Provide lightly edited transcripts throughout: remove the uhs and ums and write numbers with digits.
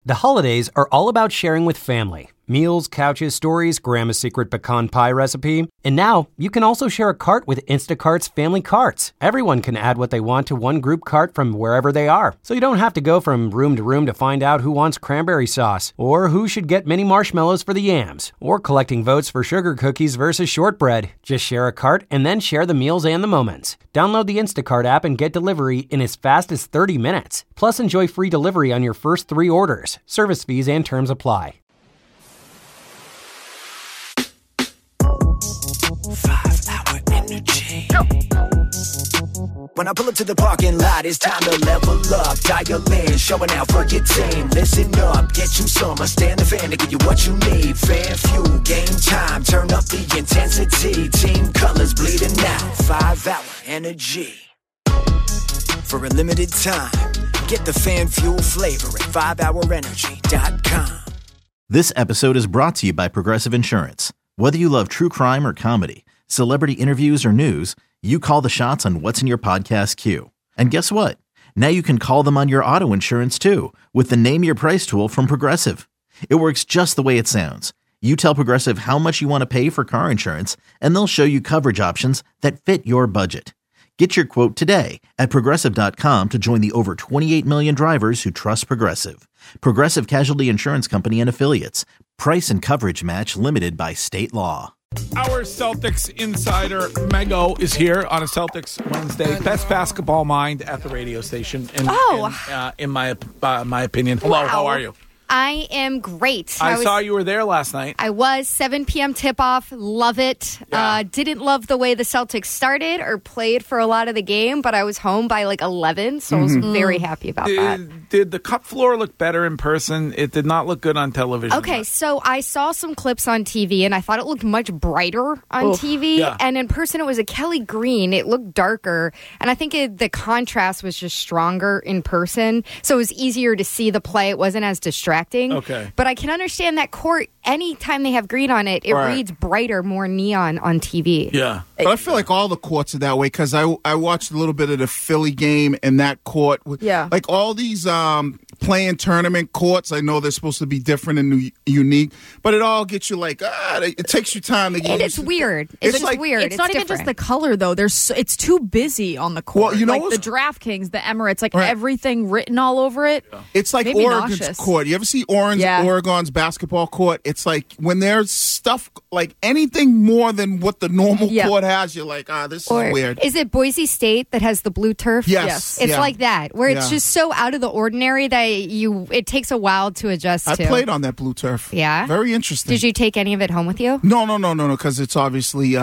The holidays are all about sharing with family. Meals, couches, stories, Grandma's secret pecan pie recipe. And now, you can also share a cart with Instacart's Family Carts. Everyone can add what they want to one group cart from wherever they are. So you don't have to go from room to find out who wants cranberry sauce, or who should get mini marshmallows for the yams, or collecting votes for sugar cookies versus shortbread. Just share a cart and then share the meals and the moments. Download the Instacart app and get delivery in as fast as 30 minutes. Plus, enjoy free delivery on your first 3 orders. Service fees and terms apply. 5-hour energy. When I pull up to the parking lot, it's time to level up. Dial in, showing out for your team. Listen up, get you some. I stand the fan to give you what you need. Fan fuel, game time, turn up the intensity. Team colors bleeding out. 5-hour energy. For a limited time, get the fan fuel flavor at 5hourenergy.com. This episode is brought to you by Progressive Insurance. Whether you love true crime or comedy, celebrity interviews or news, you call the shots on what's in your podcast queue. And guess what? Now you can call them on your auto insurance too with the Name Your Price tool from Progressive. It works just the way it sounds. You tell Progressive how much you want to pay for car insurance, and they'll show you coverage options that fit your budget. Get your quote today at Progressive.com to join the over 28 million drivers who trust Progressive. Progressive Casualty Insurance Company and Affiliates. Price and coverage match limited by state law. Our Celtics insider, Mego, is here on a Celtics Wednesday. Best basketball mind at the radio station, in my opinion. Hello, wow. How are you? I am great. I saw you were there last night. I was. 7 p.m. tip-off. Love it. Yeah. Didn't love the way the Celtics started or played for a lot of the game, but I was home by like 11, so I was very happy about that. Did the cut floor look better in person? It did not look good on television. Okay, so I saw some clips on TV, and I thought it looked much brighter on TV. Yeah. And in person, it was a Kelly green. It looked darker, and I think the contrast was just stronger in person, so it was easier to see the play. It wasn't as distracting. Okay. But I can understand that court, anytime they have green on it, it reads brighter, more neon on TV. Yeah. But I feel like all the courts are that way because I watched a little bit of the Philly game and that court. Yeah. Like all these playing tournament courts, I know they're supposed to be different and unique, but it all gets you like, it takes you time to get It's weird. It's just weird. It's not even different. just the color, though. It's too busy on the court. Well, you know like what's- the DraftKings, the Emirates, like everything written all over it. It's like Maybe Oregon's nauseous. court. You ever see Oregon's basketball court? It's like when there's stuff, like anything more than what the normal court has, you're like, this is weird. Is it Boise State that has the blue turf? Yes. It's Yeah. like that, where it's just so out of the ordinary that it takes a while to adjust I to. played on that blue turf. Yeah? Very interesting. Did you take any of it home with you? No, because it's obviously,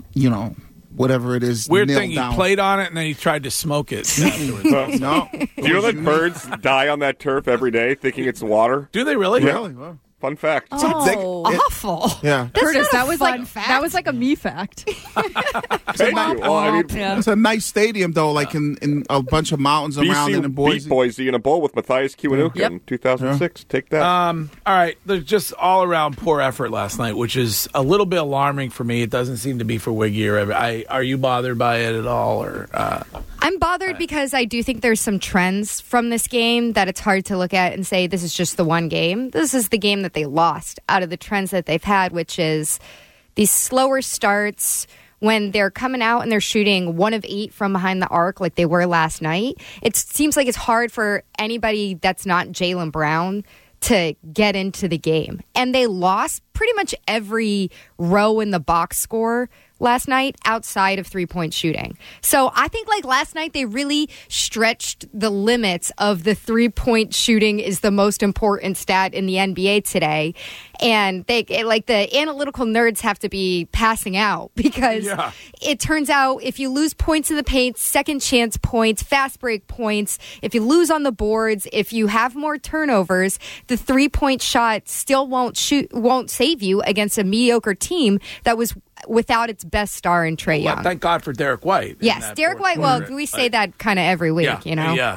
whatever it is. Weird nailed thing, down. he played on it and then he tried to smoke it afterwards. No. Do you know that birds die on that turf every day thinking it's water? Do they really? Really? Wow. Fun fact. Oh, Awful. Yeah. Curtis, not a fun fact. that was like a me fact. Thank you. Well, I mean, It's a nice stadium, though, like in a bunch of mountains around it in BC Boise. beat Boise in a bowl with Matthias Kiwanuka in 2006. Take that. All right. There's just all around poor effort last night, which is a little bit alarming for me. It doesn't seem to be for Wiggy or are you bothered by it at all? Or I'm bothered because I do think there's some trends from this game that it's hard to look at and say this is just the one game. This is the game that they lost out of the trends that they've had, which is these slower starts when they're coming out and they're shooting 1 of 8 from behind the arc like they were last night. It seems like it's hard for anybody that's not Jaylen Brown to get into the game. And they lost pretty much every row in the box score last night outside of three-point shooting. So I think like last night they really stretched the limits of the three-point shooting is the most important stat in the NBA today. And they like the analytical nerds have to be passing out because it turns out if you lose points in the paint, second chance points, fast break points, if you lose on the boards, if you have more turnovers, the three-point shot still won't save you against a mediocre team that was without its best star in Trae Young. Thank God for Derek White. Yes, Derek White. Well, we say that kind of every week, you know? Yeah.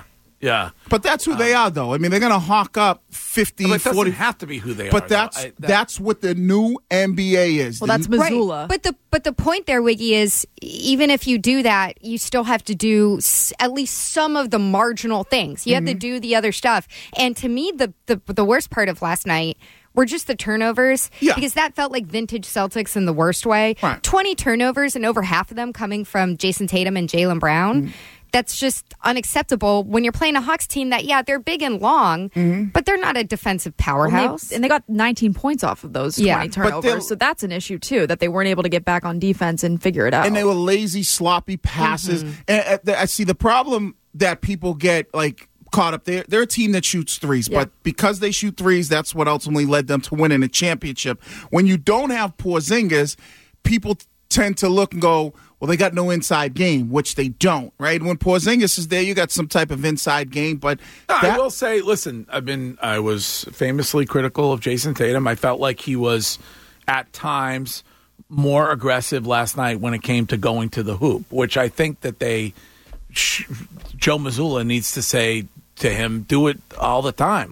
Yeah. But that's who they are, though. I mean, they're going to hawk up 50, but it 40. doesn't have to be who they are. But that's what the new NBA is. Well, that's Missoula. Right. But the point there, Wiggy, is even if you do that, you still have to do at least some of the marginal things. You have to do the other stuff. And to me, the worst part of last night were just the turnovers, because that felt like vintage Celtics in the worst way. Right. 20 turnovers, and over half of them coming from Jason Tatum and Jaylen Brown. That's just unacceptable when you're playing a Hawks team that, they're big and long, but they're not a defensive powerhouse. And they got 19 points off of those 20 turnovers. So that's an issue, too, that they weren't able to get back on defense and figure it out. And they were lazy, sloppy passes. And I see the problem that people get, like, caught up there. They're a team that shoots threes, but because they shoot threes, that's what ultimately led them to winning a championship. When you don't have Porzingis, people tend to look and go, well, they got no inside game, which they don't, right? When Porzingis is there, you got some type of inside game, but I will say, listen, I was famously critical of Jason Tatum. I felt like he was at times more aggressive last night when it came to going to the hoop, which I think that Joe Mazzulla needs to say to him, do it all the time.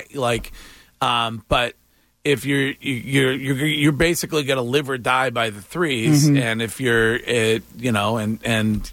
But if you're basically going to live or die by the threes, and if you're and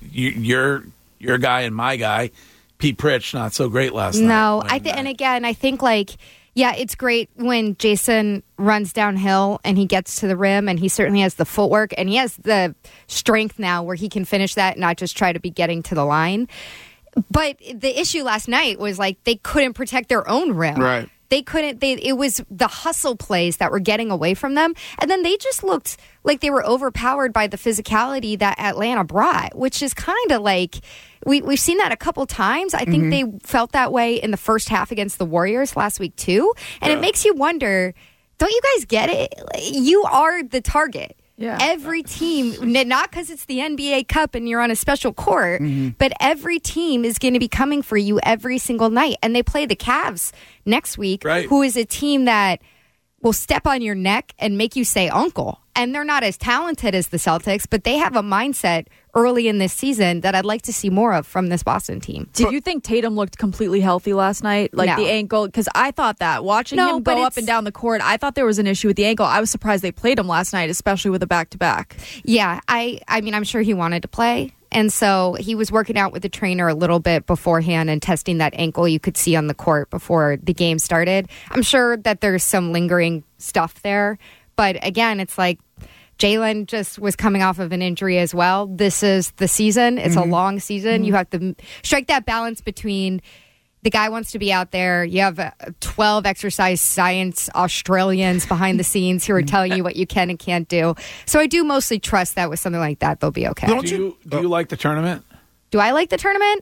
your guy and my guy, Pete Pritch, not so great last night. No, and again, I think it's great when Jason runs downhill and he gets to the rim, and he certainly has the footwork and he has the strength now where he can finish that, not just try to be getting to the line. But the issue last night was they couldn't protect their own rim. Right. They couldn't. It was the hustle plays that were getting away from them, and then they just looked like they were overpowered by the physicality that Atlanta brought, which is kind of we've seen that a couple times. I think they felt that way in the first half against the Warriors last week too, and it makes you wonder: don't you guys get it? You are the target. Yeah. Every team, not because it's the NBA Cup and you're on a special court, but every team is going to be coming for you every single night. And they play the Cavs next week, who is a team that will step on your neck and make you say uncle. And they're not as talented as the Celtics, but they have a mindset early in this season that I'd like to see more of from this Boston team. Did you think Tatum looked completely healthy last night? No. The ankle? Because I thought that. Watching him go up and down the court, I thought there was an issue with the ankle. I was surprised they played him last night, especially with a back-to-back. Yeah, I mean, I'm sure he wanted to play. And so he was working out with the trainer a little bit beforehand and testing that ankle you could see on the court before the game started. I'm sure that there's some lingering stuff there. But again, it's Jaylen just was coming off of an injury as well. This is the season. It's a long season. You have to strike that balance between the guy wants to be out there. You have 12 exercise science Australians behind the scenes who are telling you what you can and can't do. So I do mostly trust that with something like that, they'll be okay. Do you like the tournament? Do I like the tournament?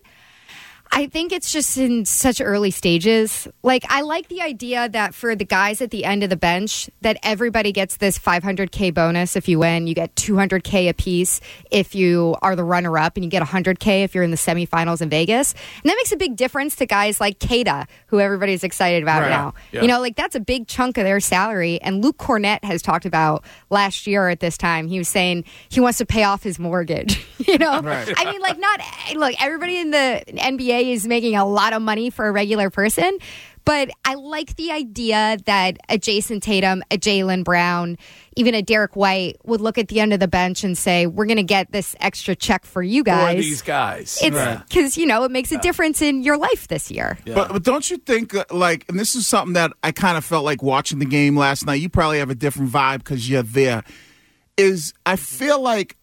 I think it's just in such early stages. I like the idea that for the guys at the end of the bench, that everybody gets this $500K bonus if you win. You get $200K apiece if you are the runner-up, and you get $100K if you're in the semifinals in Vegas. And that makes a big difference to guys like Keita, who everybody's excited about now. Yeah. That's a big chunk of their salary. And Luke Cornett has talked about last year at this time. He was saying he wants to pay off his mortgage. Right. I mean, look, everybody in the NBA is making a lot of money for a regular person, but I like the idea that a Jason Tatum, a Jaylen Brown, even a Derek White would look at the end of the bench and say, we're going to get this extra check for you guys. For these guys. It's because, it makes a difference in your life this year. Yeah. But don't you think, and this is something that I kind of felt like watching the game last night, you probably have a different vibe because you're there, is I feel like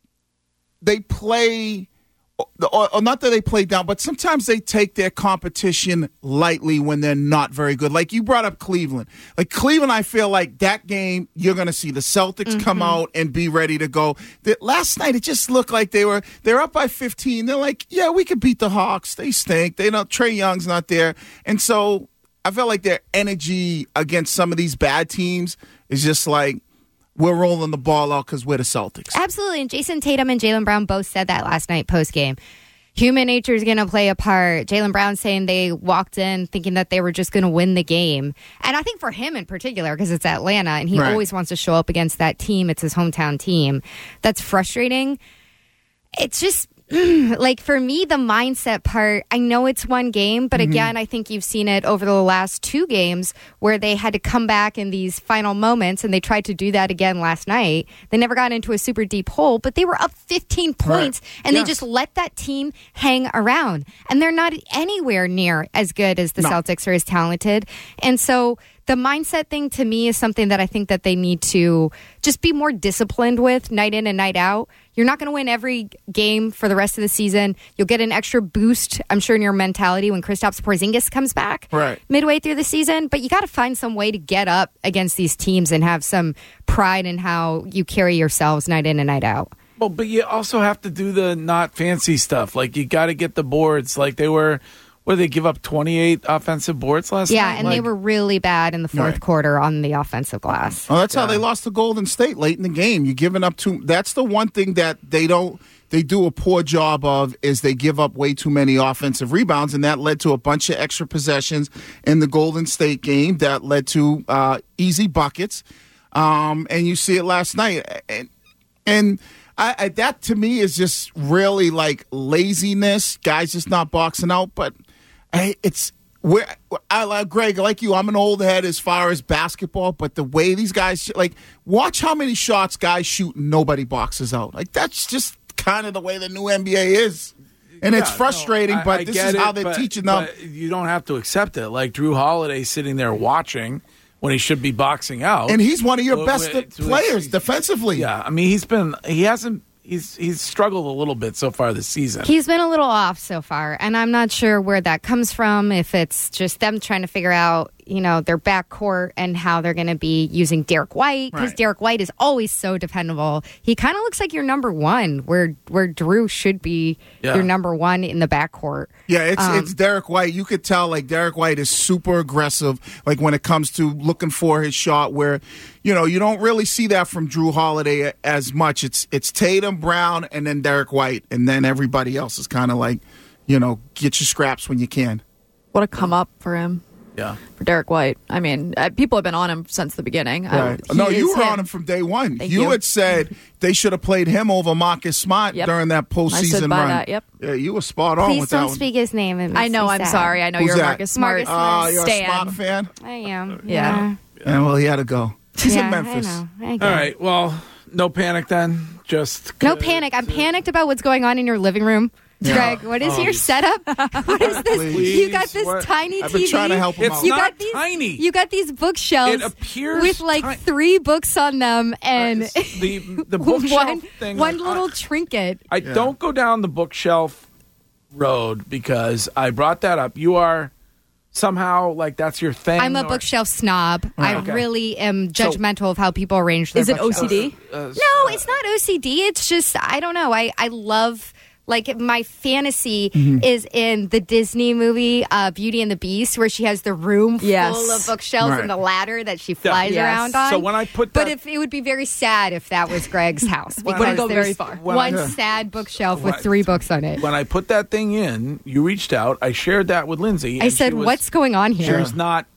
they play... Or not that they play down, but sometimes they take their competition lightly when they're not very good. Like you brought up Cleveland. Cleveland, I feel like that game, you're going to see the Celtics come out and be ready to go. Last night, it just looked like they're up by 15. They're like, yeah, we could beat the Hawks. They stink. Trae Young's not there. And so I felt like their energy against some of these bad teams is just we're rolling the ball out because we're the Celtics. Absolutely. And Jason Tatum and Jaylen Brown both said that last night post-game. Human nature is going to play a part. Jaylen Brown saying they walked in thinking that they were just going to win the game. And I think for him in particular, because it's Atlanta, and he always wants to show up against that team. It's his hometown team. That's frustrating. It's just... like for me, the mindset part, I know it's one game, but again, I think you've seen it over the last 2 games where they had to come back in these final moments, and they tried to do that again last night. They never got into a super deep hole, but they were up 15 points, and they just let that team hang around. And they're not anywhere near as good as the Celtics or as talented. And so the mindset thing to me is something that I think that they need to just be more disciplined with night in and night out. You're not going to win every game for the rest of the season. You'll get an extra boost, I'm sure, in your mentality when Kristaps Porzingis comes back midway through the season. But you got to find some way to get up against these teams and have some pride in how you carry yourselves night in and night out. Well, but you also have to do the not fancy stuff. Like, you got to get the boards. Like, they were... What, did they give up 28 offensive boards last night? Yeah, and they were really bad in the fourth quarter on the offensive glass. Oh, that's how they lost to Golden State late in the game. You're giving up that's the one thing that they do a poor job of, is they give up way too many offensive rebounds, and that led to a bunch of extra possessions in the Golden State game that led to easy buckets. And you see it last night. And I that to me is just really like laziness, guys just not boxing out, but it's where Greg, like you, I'm an old head as far as basketball, but the way these guys watch how many shots guys shoot and nobody boxes out. Like, that's just kind of the way the new NBA is. And it's frustrating, but this is how they're teaching them. But you don't have to accept it. Like Drew Holiday sitting there watching when he should be boxing out. And he's one of your best players defensively. Yeah, I mean, he's struggled a little bit so far this season. He's been a little off so far, and I'm not sure where that comes from, if it's just them trying to figure out, their backcourt and how they're going to be using Derek White, because Derek White is always so dependable. He kind of looks like your number one, where Drew should be your number one in the backcourt. Yeah, it's Derek White. You could tell, like, Derek White is super aggressive, like, when it comes to looking for his shot, where, you don't really see that from Drew Holiday as much. It's Tatum, Brown, and then Derek White, and then everybody else is kind of like, get your scraps when you can. What a come up for him. Yeah. For Derek White. I mean, people have been on him since the beginning. Right. No, you were on him from day one. You had said they should have played him over Marcus Smart during that postseason I stood by run. that, yep. Yeah, you were spot on with that one. Please don't speak his name. I know, I'm sorry. I know Who's you're that? a Marcus Smart You're stan. a Smart fan? I am. Yeah. Yeah, well, he had to go. He's in I Memphis. know. All right, well, no panic then. Just No panic. I'm panicked about what's going on in your living room. Greg, what is your setup? What is this? Please. You got this tiny TV. I've been trying to help him out. You not got these, tiny. You got these bookshelves It appears with like 3 books on them, and the bookshelf thing. one little trinket. I don't go down the bookshelf road because I brought that up. You are somehow like that's your thing. I'm a bookshelf snob. I really am judgmental of how people arrange their Is it bookshelves. OCD? No, it's not OCD. It's just, I don't know. I love, like, my fantasy is in the Disney movie Beauty and the Beast, where she has the room full of bookshelves and the ladder that she flies around on. So when I put that, but if it would be very sad if that was Greg's house, because Wouldn't go there's very far. one sad bookshelf with 3 books on it. when I put that thing in, you reached out. I shared that with Lindsay. I said, "What's going on She here?" was not.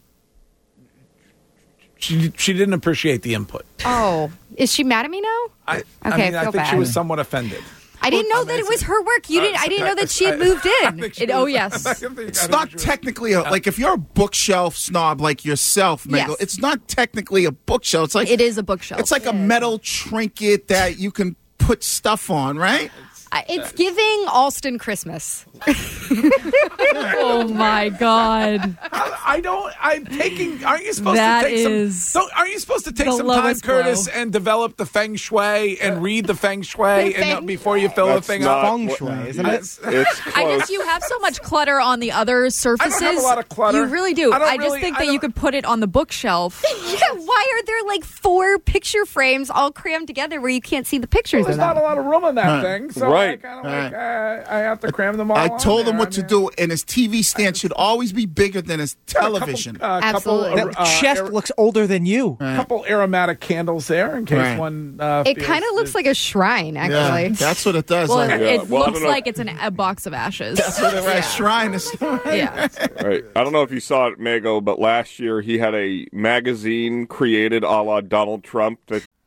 She didn't appreciate the input. Oh, is she mad at me now? I I think feel she bad. was somewhat offended. I didn't know that it was her work. You didn't. I didn't know that she had moved in. It's not technically like if you're a bookshelf snob like yourself, Megal, it's not technically a bookshelf. It's like It is a bookshelf. It's like a metal trinket that you can put stuff on, right? It's giving Alston Christmas. Oh my God. I'm taking. Aren't you supposed That to take is some? Aren't you supposed to take the some time, lowest Curtis, blow. and develop the feng shui and read the feng shui before you fill the thing not up? Feng shui, isn't it? It's close. I guess you have so much clutter on the other surfaces. I don't have a lot of clutter. You really do. I don't I just really- think I that you don't- could put it on the bookshelf. Yeah, why are there like 4 picture frames all crammed together where you can't see the pictures There's in them? not a lot of room in that thing, so Right. I kind of like I have to cram them all. I told him on what to there. do, and his TV stand should always be bigger than his television. Absolutely. That chest looks older than you. Couple aromatic candles there in case one. It kind of looks like a shrine, actually. Yeah, that's what it does. Well, like, it well, I looks don't know. like it's a box of ashes. that's what a shrine is. Yeah. Right. I don't know if you saw it, Mago, but last year he had a magazine created a la Donald Trump that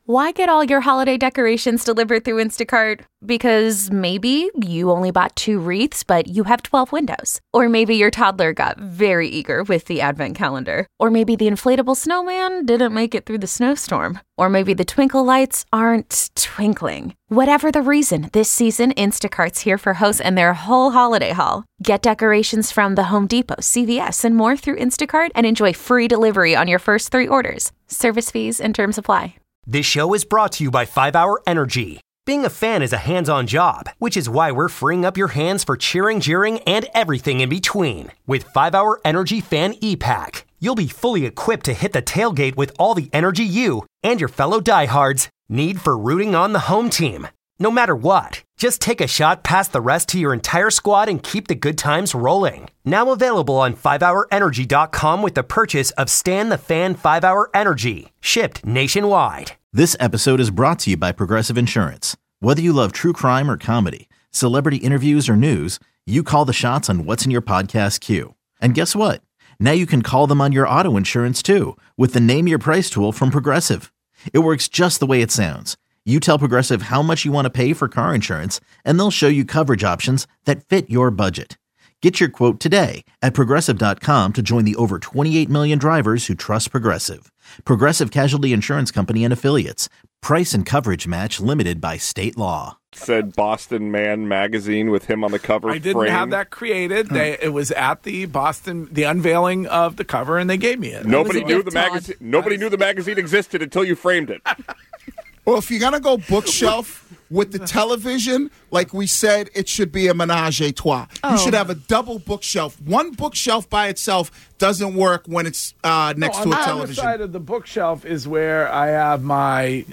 Why get all your holiday decorations delivered through Instacart? Because maybe you only bought 2 wreaths, but you have 12 windows. Or maybe your toddler got very eager with the advent calendar. Or maybe the inflatable snowman didn't make it through the snowstorm. Or maybe the twinkle lights aren't twinkling. Whatever the reason, this season, Instacart's here for hosts and their whole holiday haul. Get decorations from the Home Depot, CVS, and more through Instacart and enjoy free delivery on your first 3 orders. Service fees and terms apply. This show is brought to you by 5-Hour Energy. Being a fan is a hands-on job, which is why we're freeing up your hands for cheering, jeering, and everything in between. With 5-Hour Energy Fan E-Pack, you'll be fully equipped to hit the tailgate with all the energy you and your fellow diehards need for rooting on the home team. No matter what, just take a shot past the rest to your entire squad and keep the good times rolling. Now available on 5hourenergy.com with the purchase of Stan the Fan 5-Hour Energy, shipped nationwide. This episode is brought to you by Progressive Insurance. Whether you love true crime or comedy, celebrity interviews or news, you call the shots on what's in your podcast queue. And guess what? Now you can call them on your auto insurance too with the Name Your Price tool from Progressive. It works just the way it sounds. You tell Progressive how much you want to pay for car insurance, and they'll show you coverage options that fit your budget. Get your quote today at Progressive.com to join the over 28 million drivers who trust Progressive. Progressive Casualty Insurance Company and Affiliates. Price and coverage match limited by state law. Said Boston Man magazine with him on the cover. I didn't have that created. It was at the unveiling of the cover, and they gave me it. Nobody knew the magazine. Nobody knew the magazine existed until you framed it. Well, if you're going to go bookshelf with the television, like we said, it should be a menage a trois. You should have a double bookshelf. One bookshelf by itself doesn't work when it's next to a television. On the other side of the bookshelf is where I have my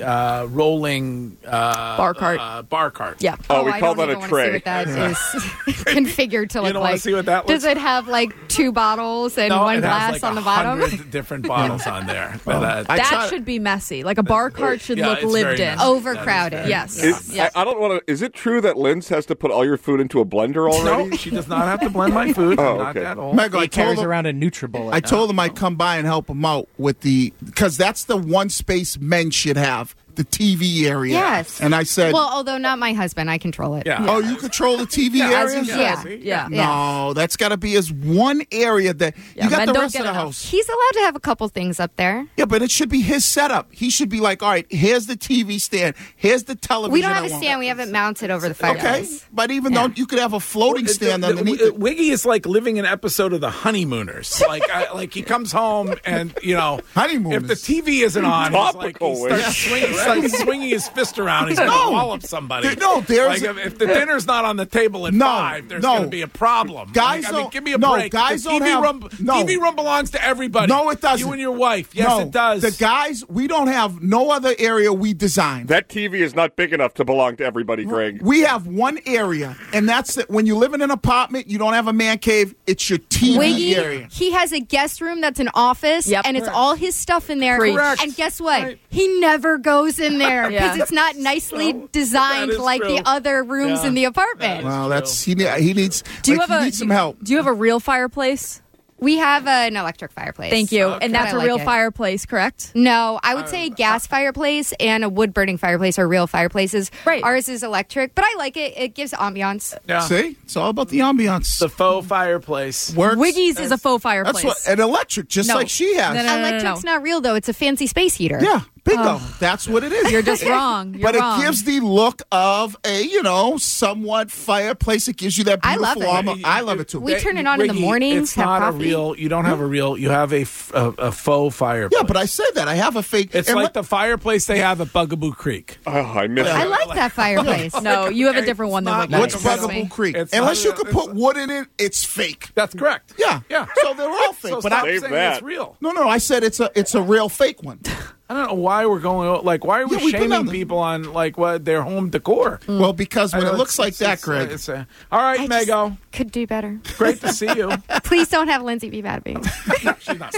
rolling bar cart. Yeah. Oh, we call that a tray. See what that is configured to look You don't like. want to see what that looks Does it have like 2 bottles and one glass on the bottom? 100 different bottles on there. That should be messy. Like a bar cart should look lived in. Overcrowded. Yes. I don't want to. Is it true that Linz has to put all your food into a blender already? No, she does not have to blend my food. Oh, I'm not okay. that old. Meg, He carries around a NutriBullet. I told him I'd come by and help him out with because that's the one space men should have, the TV area. Yes. And I said, Well, although not my husband, I control it. Yeah. oh, you control the TV as area? you should. Yeah. See? Yeah. No, that's got to be as one area that Yeah, you got men the don't rest get of the enough. house. He's allowed to have a couple things up there. Yeah, but it should be his setup. He should be like, all right, here's the TV stand, here's the television. We don't have I a want. stand. We have it mounted over the Okay, fireplace. but even though you could have a floating stand underneath it. Wiggy is like living an episode of The Honeymooners. Like he comes home and Honeymooners. if the TV isn't on, Topical, he starts swinging his fist around. He's going to wallop somebody. No, there's like if the dinner's not on the table at 5, there's going to be a problem. Guys Like, I mean, don't- give me a no, break. guys The don't TV have- room, no. TV room belongs to everybody. No, it doesn't. You and your wife. Yes, no, it does. The guys, we don't have no other area we designed. That TV is not big enough to belong to everybody, Greg. We have one area, and that's it. When you live in an apartment, you don't have a man cave. It's your TV Wiggy, area. he has a guest room that's an office, Yep. and it's all his stuff in there. Correct. And guess what? He never goes in there because Yeah. it's not nicely designed that is like true. the other rooms Yeah. in the apartment. Well, that's he needs. Do you like, have he needs some help. Do you have a real fireplace? We have an electric fireplace. Thank you. Okay. And that's I a like real it. fireplace, correct? No, I would say a gas fireplace and a wood-burning fireplace are real fireplaces. Right. Ours is electric, but I like it. It gives ambiance. Yeah. See, it's all about the ambiance. The faux fireplace. Works. Wiggy's is a faux fireplace. That's what an electric, just No. like she has. No. Electric's not real, though. It's a fancy space heater. Yeah, bingo. That's what it is. You're just wrong. You're but wrong. it gives the look of a somewhat fireplace. It gives you that I beautiful love it. armor. I love it too. We turn it on in the Wiggy, mornings, It's have not coffee. a real. You don't have a real. You have a faux fireplace. Yeah, but I said that I have a fake. It's and like let- the fireplace they have at Bugaboo Creek. Oh, I miss I it. like that fireplace. No, you have a different one than not Wiggy. like What's It's Bugaboo Creek? It's Unless not- you could put wood in it, it's fake. That's correct. Yeah, Yeah. So they're all fake. So but stop Save saying that. it's real. no, I said it's a real fake one. I don't know why we're going. Like, why are we Yeah, we've been shaming on the- people on like what their home decor? Well, because when I know it looks like that, it's, Greg. all right, I just Mego. could do better. Great to see you. Please don't have Lindsay be mad at me. No, she's not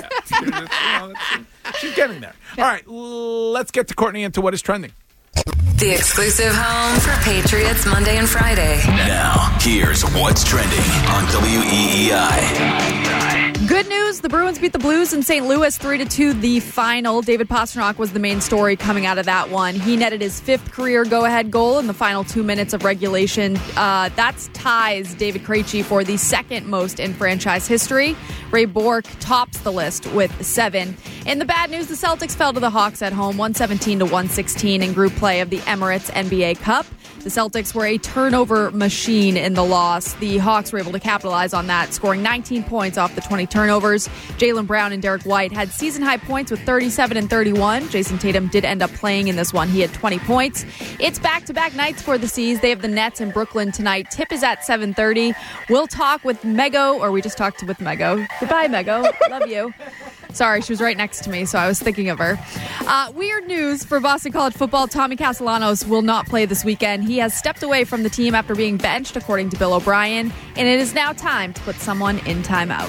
bad. She's getting there. All right, let's get to Courtney into what is trending. The exclusive home for Patriots Monday and Friday. Now, here's what's trending on WEEI. Good news, the Bruins beat the Blues in St. Louis 3-2 the final. David Pastrnak was the main story coming out of that one. He netted his 5th career go-ahead goal in the final 2 minutes of regulation. That's ties David Krejci for the 2nd most in franchise history. Ray Bourque tops the list with 7. In the bad news, the Celtics fell to the Hawks at home 117-116 in group play of the Emirates NBA Cup. The Celtics were a turnover machine in the loss. The Hawks were able to capitalize on that, scoring 19 points off the 20 turnovers. Jaylen Brown and Derek White had season-high points with 37 and 31. Jason Tatum did end up playing in this one. He had 20 points. It's back-to-back nights for the C's. They have the Nets in Brooklyn tonight. Tip is at 7:30. We'll talk with Mego, or we just talked with Mego. Goodbye, Mego. Love you. Sorry, she was right next to me, so I was thinking of her. Weird news for Boston College football. Tommy Castellanos will not play this weekend. He has stepped away from the team after being benched, according to Bill O'Brien, and it is now time to put someone in timeout.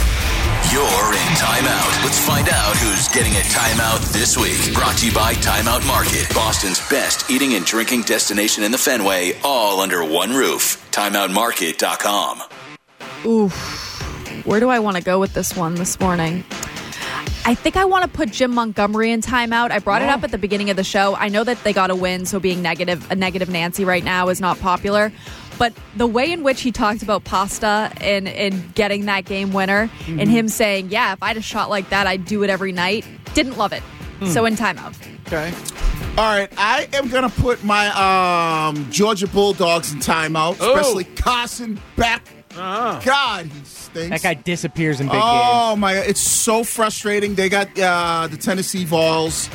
You're in timeout. Let's find out who's getting a timeout this week. Brought to you by Timeout Market, Boston's best eating and drinking destination in the Fenway, all under one roof. TimeoutMarket.com. Oof. Where do I want to go with this one this morning? I think I want to put Jim Montgomery in timeout. I brought it up at the beginning of the show. I know that they got a win, so being a negative Nancy right now is not popular. But the way in which he talked about Pasta and getting that game winner, and him saying, yeah, if I had a shot like that, I'd do it every night, didn't love it. So in timeout. Okay. All right, I am going to put my Georgia Bulldogs in timeout, especially Carson Beck. God, he stinks. That guy disappears in big games. Oh, my God. It's so frustrating. They got the Tennessee Vols.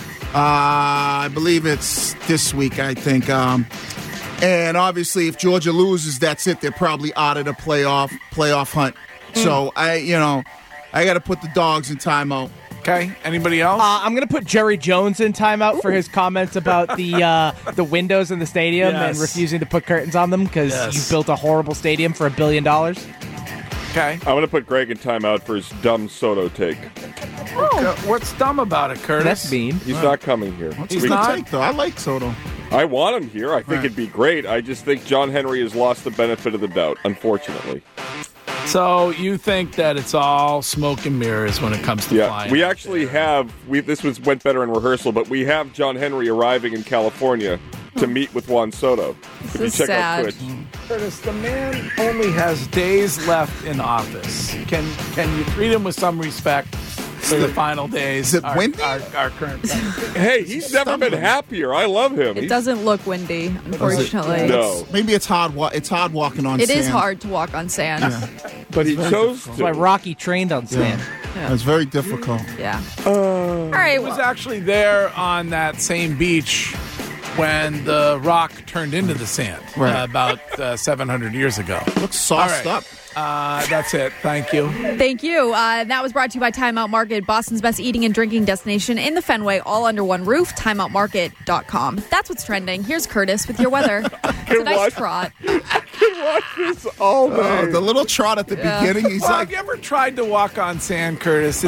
I believe it's this week, I think. And obviously, if Georgia loses, that's it. They're probably out of the playoff hunt. So, I got to put the Dogs in timeout. Okay. Anybody else? I'm going to put Jerry Jones in timeout for his comments about the windows in the stadium and refusing to put curtains on them because you built a horrible stadium for $1 billion. Okay. I'm going to put Greg in timeout for his dumb Soto take. What's dumb about it, Curtis? That's mean. He's not coming here. He's not take, though. I like Soto. I want him here. I think it'd be great. I just think John Henry has lost the benefit of the doubt, unfortunately. So you think that it's all smoke and mirrors when it comes to flying? We actually have. Went better in rehearsal, but we have John Henry arriving in California to meet with Juan Soto. If you check out Twitch. Curtis, the man only has days left in office. Can you treat him with some respect for the final days? Is it windy? Our current president? Hey, he's never been happier. I love him. It doesn't look windy, unfortunately. No. Maybe it's hard. It's hard walking on sand. It is hard to walk on sand. But he chose to. That's why Rocky trained on sand. Yeah. It's very difficult. Yeah. All right. I was actually there on that same beach when the rock turned into the sand about 700 years ago. Looks sauced up. That's it. Thank you. Thank you. That was brought to you by Timeout Market, Boston's best eating and drinking destination in the Fenway, all under one roof. TimeoutMarket.com. That's what's trending. Here's Curtis with your weather. It's a nice trot. I can watch this all day. The little trot at the beginning. He's like, have you ever tried to walk on sand, Curtis?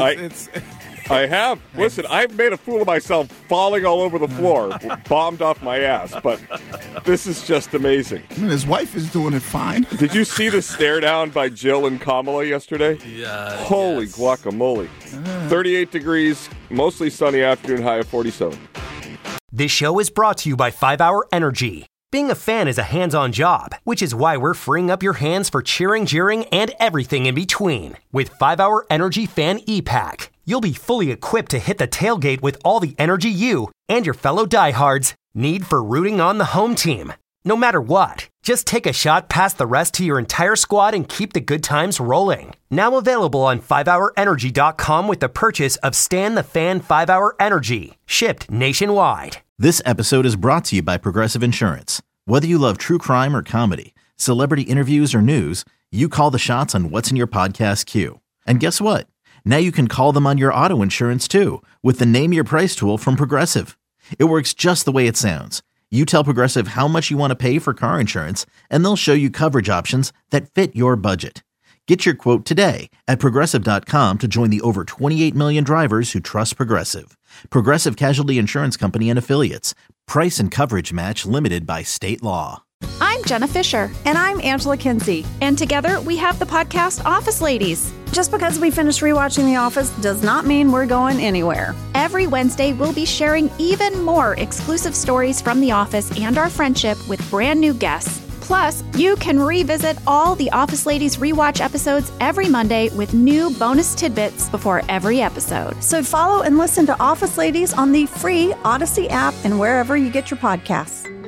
I have. Listen, I've made a fool of myself falling all over the floor, bombed off my ass, but this is just amazing. His wife is doing it fine. Did you see the stare down by Jill and Kamala yesterday? Yeah. Holy guacamole. 38 degrees, mostly sunny afternoon, high of 47. This show is brought to you by 5 Hour Energy. Being a fan is a hands-on job, which is why we're freeing up your hands for cheering, jeering, and everything in between. With 5 Hour Energy Fan E-Pack, you'll be fully equipped to hit the tailgate with all the energy you and your fellow diehards need for rooting on the home team. No matter what, just take a shot past the rest to your entire squad and keep the good times rolling. Now available on 5hourenergy.com with the purchase of Stan the Fan 5 Hour Energy, shipped nationwide. This episode is brought to you by Progressive Insurance. Whether you love true crime or comedy, celebrity interviews or news, you call the shots on what's in your podcast queue. And guess what? Now you can call them on your auto insurance too with the Name Your Price tool from Progressive. It works just the way it sounds. You tell Progressive how much you want to pay for car insurance, and they'll show you coverage options that fit your budget. Get your quote today at Progressive.com to join the over 28 million drivers who trust Progressive. Progressive Casualty Insurance Company and Affiliates. Price and coverage match limited by state law. I'm Jenna Fisher. And I'm Angela Kinsey. And together we have the podcast Office Ladies. Just because we finished rewatching The Office does not mean we're going anywhere. Every Wednesday, we'll be sharing even more exclusive stories from The Office and our friendship with brand new guests. Plus, you can revisit all the Office Ladies rewatch episodes every Monday with new bonus tidbits before every episode. So follow and listen to Office Ladies on the free Odyssey app and wherever you get your podcasts.